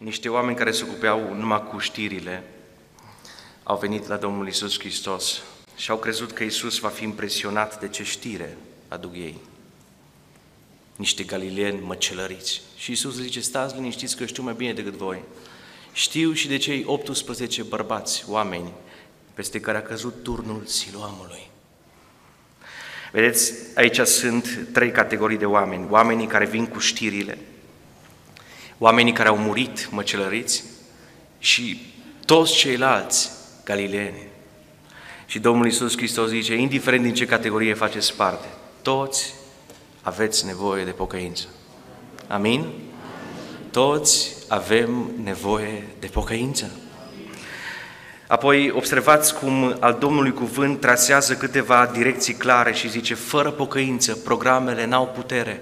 niște oameni care se ocupau numai cu știrile au venit la Domnul Iisus Hristos și au crezut că Iisus va fi impresionat de ce știre aduc ei. Niște galileeni măcelăriți. Și Iisus zice, stați liniștiți că știu mai bine decât voi. Știu și de cei 18 bărbați, oameni, peste care a căzut turnul Siloamului. Vedeți, aici sunt 3 categorii de oameni. Oamenii care vin cu știrile, oamenii care au murit măcelăriți și toți ceilalți galileeni. Și Domnul Iisus Hristos zice, indiferent din ce categorie faceți parte, toți aveți nevoie de pocăință. Amin? Toți avem nevoie de pocăință. Apoi observați cum al Domnului cuvânt trasează câteva direcții clare și zice, fără pocăință, programele n-au putere.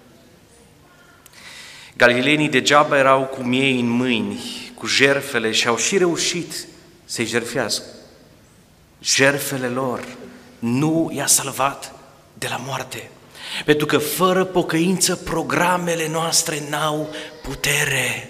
Galileenii degeaba erau cu miei în mâini, cu jertfele și au și reușit să-i jertfească. Jertfele lor nu i-a salvat de la moarte. Pentru că fără pocăință, programele noastre n-au putere.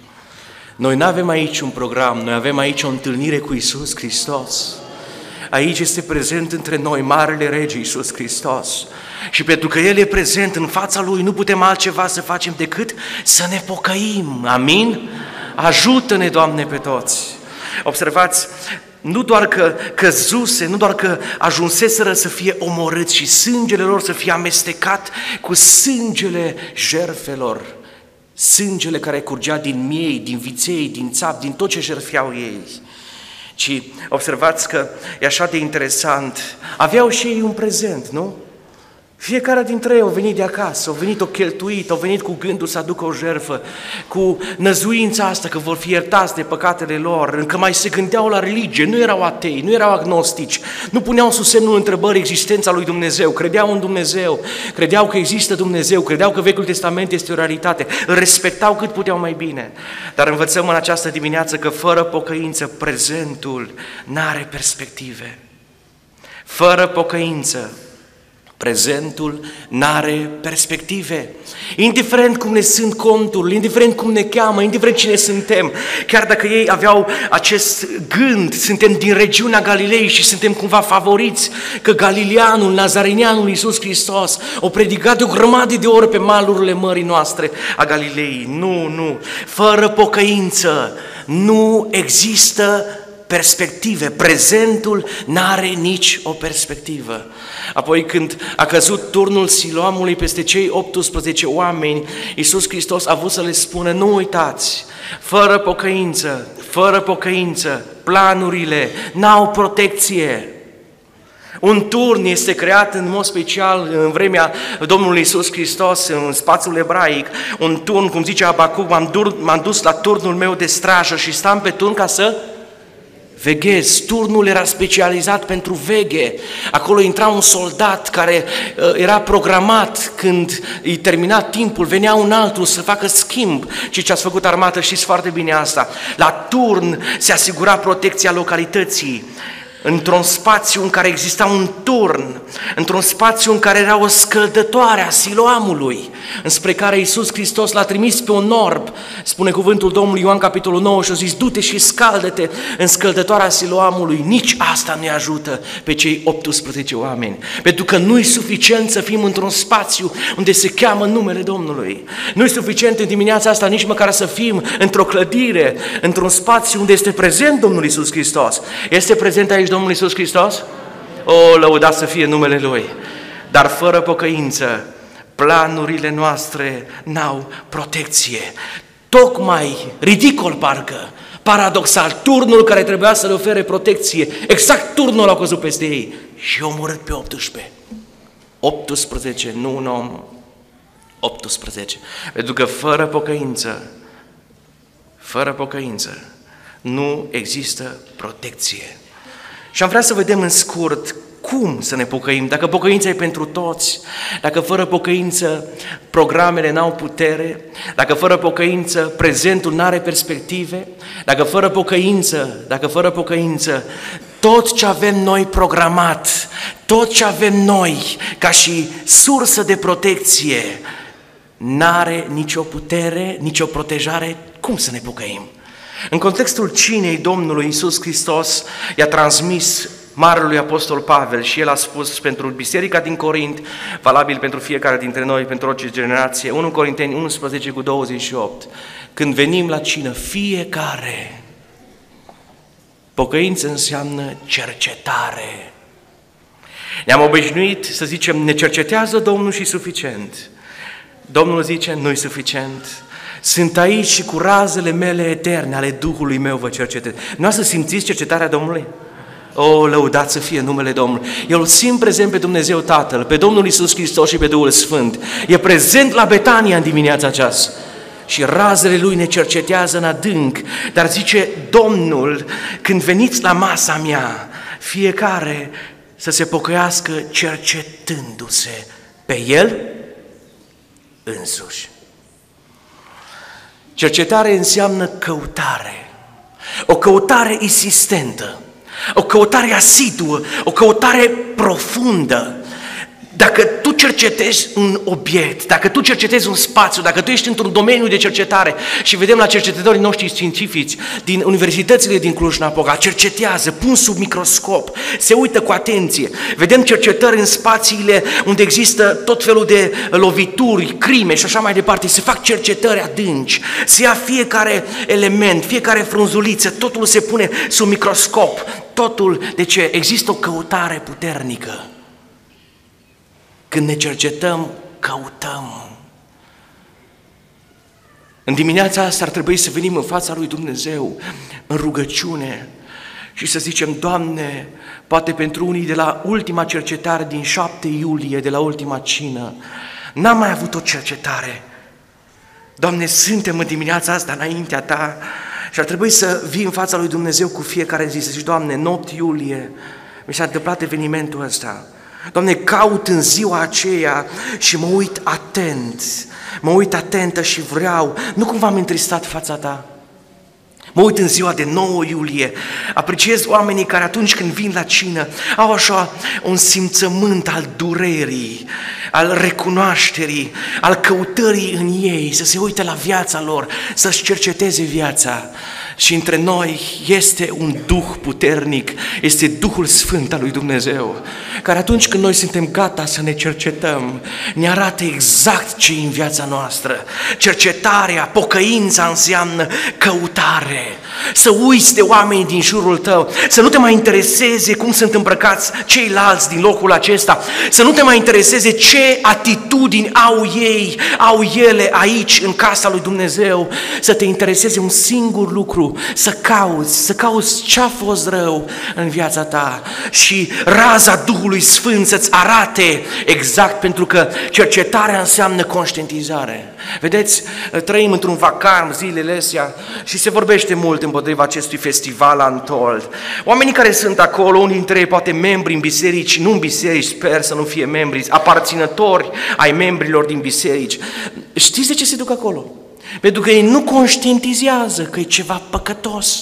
Noi nu avem aici un program, noi avem aici o întâlnire cu Iisus Hristos. Aici este prezent între noi Marele Rege Iisus Hristos. Și pentru că El e prezent în fața Lui, nu putem altceva să facem decât să ne pocăim. Amin? Ajută-ne, Doamne, pe toți! Observați, nu doar că căzuse, nu doar că ajunseseră să fie omorâți și sângele lor să fie amestecat cu sângele jertfelor, sângele care curgea din miei, din viței, din țap, din tot ce jertfeau ei. Ci observați că e așa de interesant, aveau și ei un prezent, nu? Fiecare dintre ei au venit de acasă, au venit o cheltuit, au venit cu gândul să aducă o jertfă, cu năzuința asta că vor fi iertați de păcatele lor, încă mai se gândeau la religie, nu erau atei, nu erau agnostici, nu puneau sub semnul întrebării existența lui Dumnezeu, credeau în Dumnezeu, credeau că există Dumnezeu, credeau că Vechiul Testament este o realitate, îl respectau cât puteau mai bine. Dar învățăm în această dimineață că fără pocăință, prezentul n-are perspective. Fără pocăință, prezentul n-are perspective. Indiferent cum ne sunt conturile, indiferent cum ne cheamă, indiferent cine suntem, chiar dacă ei aveau acest gând, suntem din regiunea Galilei și suntem cumva favoriți, că galileanul, nazarenianul Iisus Hristos o predicat de o grămadă de ori pe malurile mării noastre a Galilei. Nu, fără pocăință nu există perspective, prezentul n-are nici o perspectivă. Apoi când a căzut turnul Siloamului peste cei 18 oameni, Iisus Hristos a vrut să le spună, nu uitați, fără pocăință, planurile n-au protecție. Un turn este creat în mod special în vremea Domnului Iisus Hristos, în spațiul ebraic, un turn, cum zice Abacuc, m-am dus la turnul meu de strajă și stam pe turn ca să veghez. Turnul era specializat pentru veghe. Acolo intra un soldat care era programat când îi termina timpul, venea un altul să facă schimb. Și ce ați făcut armată, știți foarte bine asta. La turn se asigura protecția localității. Într-un spațiu în care exista un turn, într-un spațiu în care era o scăldătoare a Siloamului, înspre care Iisus Hristos l-a trimis pe un orb, spune cuvântul Domnului Ioan capitolul 9 și a zis, du-te și scaldă-te în scăldătoarea Siloamului. Nici asta nu-i ajută pe cei 18 oameni, pentru că nu-i suficient să fim într-un spațiu unde se cheamă numele Domnului. Nu-i suficient în dimineața asta nici măcar să fim într-o clădire, într-un spațiu unde este prezent Domnul Iisus Hristos. Este prezent aici Domnul Iisus Hristos? O, lăudat să fie numele Lui! Dar fără pocăință, planurile noastre n-au protecție. Tocmai, ridicol parcă, paradoxal, turnul care trebuia să le ofere protecție, exact turnul a căzut peste ei și i-a omorât pe 18. 18, nu un om, 18. Pentru că fără pocăință, nu există protecție. Și am vrea să vedem în scurt cum să ne pocăim, dacă pocăința e pentru toți, dacă fără pocăință programele n-au putere, dacă fără pocăință prezentul n-are perspective, dacă fără pocăință tot ce avem noi programat, tot ce avem noi ca și sursă de protecție, n-are nicio putere, nicio protejare Cum să ne pocăim? În contextul cinei Domnului Iisus Hristos i-a transmis Marelui Apostol Pavel și el a spus pentru biserica din Corint, valabil pentru fiecare dintre noi, pentru orice generație, 1 Corinteni 11:28, când venim la cină, fiecare, pocăință înseamnă cercetare. Ne-am obișnuit să zicem, ne cercetează Domnul și suficient. Domnul zice, nu-i suficient. Sunt aici și cu razele mele eterne, ale Duhului meu vă cercetez. Nu să simțiți cercetarea Domnului? O, lăudați să fie numele Domnului. Eu îl simt prezent pe Dumnezeu Tatăl, pe Domnul Iisus Hristos și pe Duhul Sfânt. E prezent la Betania în dimineața aceasta. Și razele Lui ne cercetează în adânc. Dar zice Domnul, când veniți la masa mea, fiecare să se pocăiască cercetându-se pe El însuși. Cercetare înseamnă căutare, o căutare insistentă, o căutare asiduă, o căutare profundă. Dacă tu cercetezi un obiect, dacă tu cercetezi un spațiu, dacă tu ești într-un domeniu de cercetare și vedem la cercetătorii noștri științifici din universitățile din Cluj-Napoca, cercetează, pun sub microscop, se uită cu atenție, vedem cercetări în spațiile unde există tot felul de lovituri, crime și așa mai departe, se fac cercetări adânci, se ia fiecare element, fiecare frunzuliță, totul se pune sub microscop, totul, de ce? Există o căutare puternică. Când ne cercetăm, căutăm. În dimineața asta ar trebui să venim în fața lui Dumnezeu, în rugăciune și să zicem, Doamne, poate pentru unii de la ultima cercetare din 7 iulie, de la ultima cină, n-am mai avut o cercetare. Doamne, suntem în dimineața asta înaintea Ta și ar trebui să vii în fața lui Dumnezeu cu fiecare zi, să zici, Doamne, 8 iulie, mi s-a întâmplat evenimentul ăsta. Doamne, caut în ziua aceea și mă uit atentă și vreau, nu cumva am întristat fața Ta. Mă uit în ziua de 9 iulie, apreciez oamenii care atunci când vin la cină au așa un simțământ al durerii, al recunoașterii, al căutării în ei, să se uite la viața lor, să-și cerceteze viața. Și între noi este un Duh puternic, este Duhul Sfânt al lui Dumnezeu, care atunci când noi suntem gata să ne cercetăm, ne arată exact ce e în viața noastră. Cercetarea, pocăința înseamnă căutare. Să uiți de oamenii din jurul tău, să nu te mai intereseze cum sunt îmbrăcați ceilalți din locul acesta, să nu te mai intereseze ce atitudini au ele aici în casa lui Dumnezeu, să te intereseze un singur lucru, să cauți ce a fost rău în viața ta și raza Duhului Sfânt să-ți arate exact, pentru că cercetarea înseamnă conștientizare. Vedeți, trăim într-un vacarm zilele astea și se vorbește mult împotriva acestui festival Untold. Oamenii care sunt acolo, unii dintre ei poate membri în biserici, nu în biserici, sper să nu fie membri, aparținători ai membrilor din biserici. Știți de ce se duc acolo? Pentru că ei nu conștientizează că e ceva păcătos.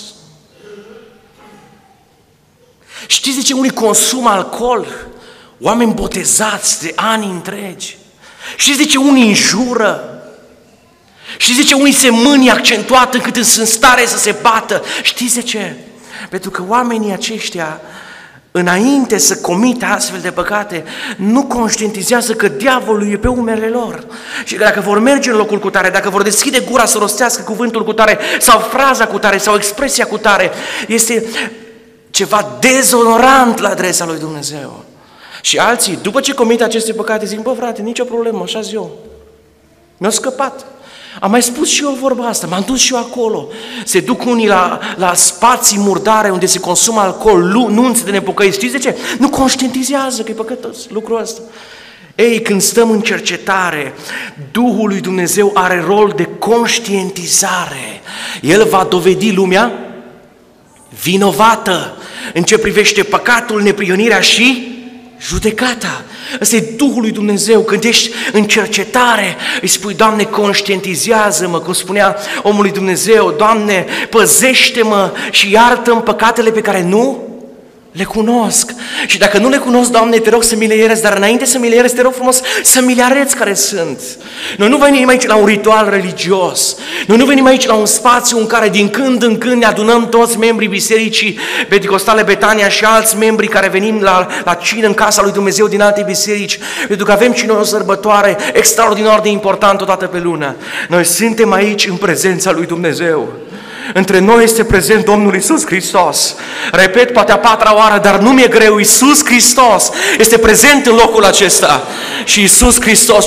Știți de ce unii consumă alcool? Oameni botezați de ani întregi. Știți de ce unii înjură? Știți de ce unii se mânie accentuat încât sunt în stare să se bată? Știți de ce? Pentru că oamenii aceștia, înainte să comită astfel de păcate, nu conștientizează că diavolul e pe umerele lor. Și că dacă vor merge în locul cutare, dacă vor deschide gura să rostească cuvântul cutare, sau fraza cutare, sau expresia cutare, este ceva dezonorant la adresa lui Dumnezeu. Și alții, după ce comit aceste păcate, zic, bă frate, nicio problemă, așa-s eu. Mi-a scăpat. Am mai spus și eu vorba asta, m-am dus și eu acolo. Se duc unii la spații murdare unde se consumă alcool, nunți de nepocăiți. Știți de ce? Nu conștientizează că e păcătos lucrul ăsta. Ei, când stăm în cercetare, Duhul lui Dumnezeu are rol de conștientizare. El va dovedi lumea vinovată în ce privește păcatul, neprionirea și judecata. Ăsta e Duhul lui Dumnezeu. Când ești în cercetare, îi spui, Doamne, conștientizează-mă, cum spunea omul lui Dumnezeu, Doamne, păzește-mă și iartă-mi păcatele pe care nu Le cunosc. Și dacă nu le cunosc, Doamne, te rog să mi le ierți, dar înainte să mi le ierți, te rog frumos să mi le arăți care sunt. Noi nu venim aici la un ritual religios. Noi nu venim aici la un spațiu în care din când în când ne adunăm toți membrii Bisericii Penticostale Betania și alți membri care venim la cină în casa lui Dumnezeu din alte biserici, pentru că avem și noi o sărbătoare extraordinar de importantă o dată pe lună. Noi suntem aici în prezența lui Dumnezeu. Între noi este prezent Domnul Iisus Hristos. Repet, poate a patra oară, dar nu mi-e greu. Iisus Hristos este prezent în locul acesta. Și Iisus Hristos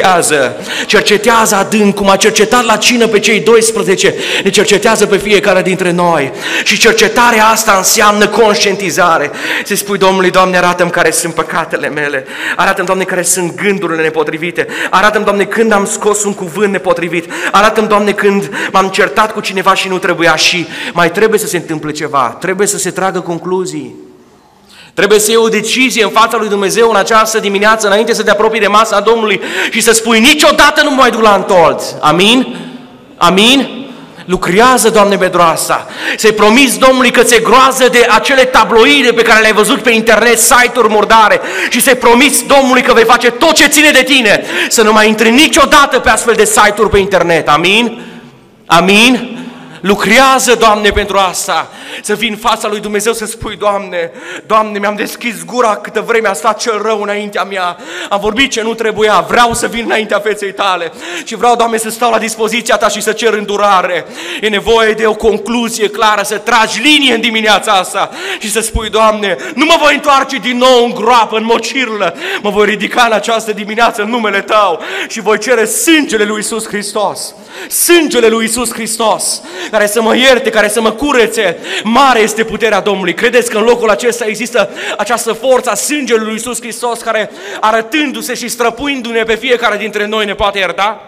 cercetează adânc, cum a cercetat la cină pe cei 12, ne cercetează pe fiecare dintre noi. Și cercetarea asta înseamnă conștientizare. Să spui Domnului, Doamne, arată-mi care sunt păcatele mele. Arată-mi, Doamne, care sunt gândurile nepotrivite. Arată-mi, Doamne, când am scos un cuvânt nepotrivit. Arată-mi, Doamne, când m-am certat cu cineva și nu trebuia, și mai trebuie să se întâmple ceva, trebuie să se tragă concluzii. Trebuie să iei o decizie în fața lui Dumnezeu în această dimineață, înainte să te apropii de masa Domnului și să spui, niciodată nu mă mai duc la antold. Amin? Amin? Lucrează, Doamne, pentru asta. Să-i promiți Domnului că ți-e groază de acele tabloide pe care le-ai văzut pe internet, site-uri murdare, și să-i promiți Domnului că vei face tot ce ține de tine, să nu mai intri niciodată pe astfel de site-uri pe internet. Amin? Amin? Lucrează, Doamne, pentru asta. Să vii în fața lui Dumnezeu să spui, Doamne, Doamne, mi-am deschis gura câtă vreme a stat cel rău înaintea mea. Am vorbit ce nu trebuia, vreau să vin înaintea feței Tale și vreau, Doamne, să stau la dispoziția Ta și să cer îndurare. E nevoie de o concluzie clară, să tragi linie în dimineața asta și să spui, Doamne, nu mă voi întoarce din nou în groapă, în mocirlă, mă voi ridica în această dimineață în numele Tău și voi cere sângele lui Iisus Hristos. Sângele lui Iisus Hristos, care să mă ierte, care să mă curețe. Mare este puterea Domnului. Credeți că în locul acesta există această forță a sângelui lui Iisus Hristos, care arătându-se și străpuindu-ne pe fiecare dintre noi ne poate ierta?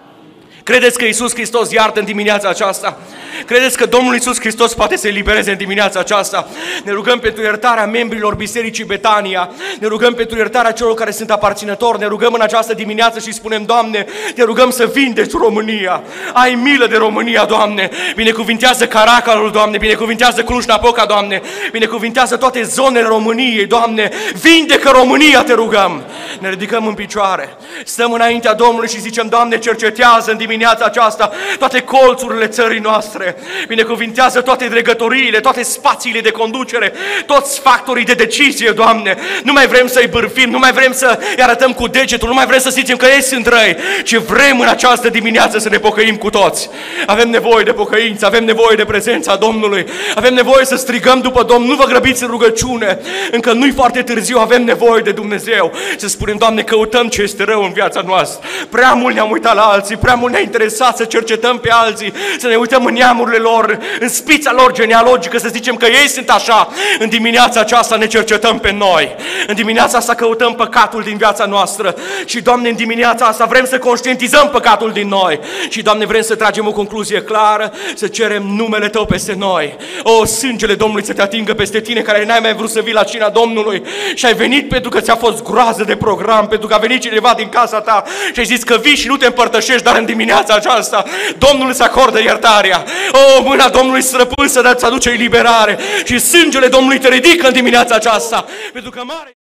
Credeți că Iisus Hristos iartă în dimineața aceasta? Credeți că Domnul Iisus Hristos poate să elibereze în dimineața aceasta? Ne rugăm pentru iertarea membrilor Bisericii Betania, ne rugăm pentru iertarea celor care sunt aparținători, ne rugăm în această dimineață și spunem, Doamne, te rugăm să vindeci România. Ai milă de România, Doamne. Binecuvintează Caracalul, Doamne, binecuvintează Cluj-Napoca, Doamne, binecuvintează toate zonele României, Doamne. Vindecă România, te rugăm. Ne ridicăm în picioare, stăm înaintea Domnului și zicem, Doamne, cercetează în dimineața aceasta toate colțurile țării noastre. Binecuvintează toate dregătoriile, toate spațiile de conducere, toți factorii de decizie, Doamne. Nu mai vrem să-i bârfim, nu mai vrem să-i arătăm cu degetul, nu mai vrem să zicem că ei sunt răi, ci vrem în această dimineață să ne pocăim cu toți. Avem nevoie de pocăință, avem nevoie de prezența Domnului, avem nevoie să strigăm după Domnul. Nu vă grăbiți în rugăciune, încă nu-i foarte târziu, avem nevoie de Dumnezeu. Să spunem, Doamne, căutăm ce este rău în viața noastră. Prea mult ne-am uitat la alții, prea mult ne-a interesat să cercetăm pe alții, să ne uităm în neamurile lor, în spița lor genealogică, să zicem că ei sunt așa. În dimineața aceasta ne cercetăm pe noi. În dimineața asta căutăm păcatul din viața noastră. Și, Doamne, în dimineața asta vrem să conștientizăm păcatul din noi. Și, Doamne, vrem să tragem o concluzie clară, să cerem numele Tău peste noi. O, sângele Domnului să te atingă peste tine, care n-ai mai vrut să vii la cina Domnului și ai venit pentru că ți-a fost groază de program, pentru că a venit cineva din casa ta și ai zis că vii și nu te împărtășești, dar în dimineața aceasta Domnul îți acordă iertarea. O, mâna Domnului străpânsă, dar îți aduce eliberare și sângele Domnului te ridică în dimineața aceasta, pentru că mare